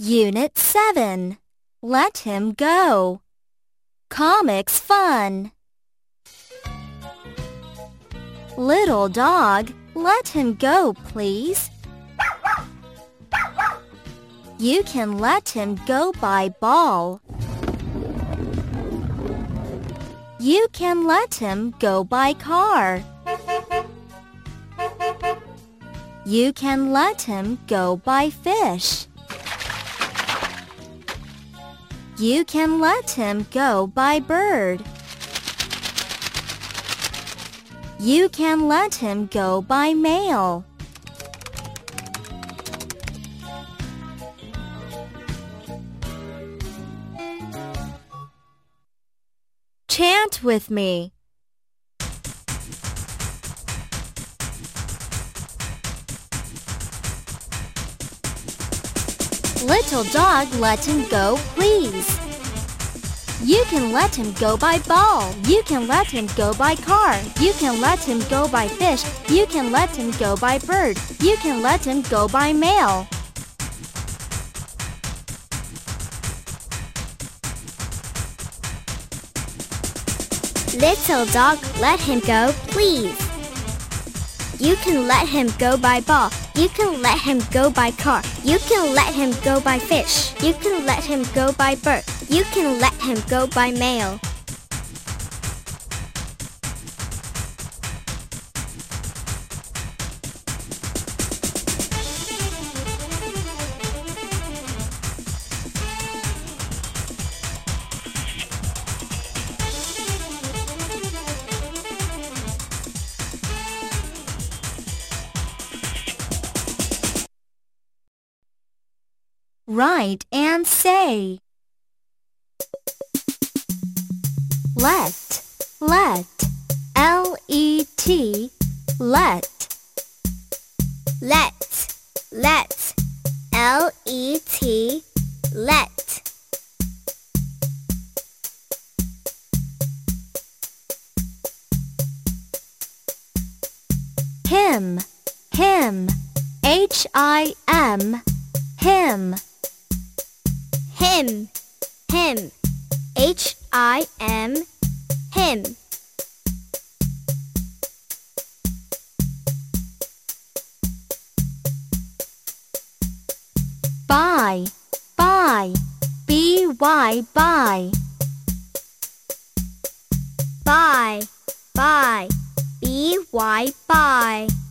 Unit 7. Let him go. Comics fun. Little dog, let him go, please. You can let him go by ball. You can let him go by car. You can let him go by fish. You can let him go by bird. You can let him go by mail. Chant with me. Little dog, let him go, please. You can let him go by ball. You can let him go by car. You can let him go by fish. You can let him go by bird. You can let him go by mail. Little dog, let him go, please. You can let him go by ball. You can let him go by car. You can let him go by fish. You can let him go by bird. You can let him go by mail. Write and say. Let, L-E-T, let. Let, L-E-T, let. Him, H-I-M, him. Him, H-I-M, him. Buy, B-Y, buy. Buy, B-Y, buy.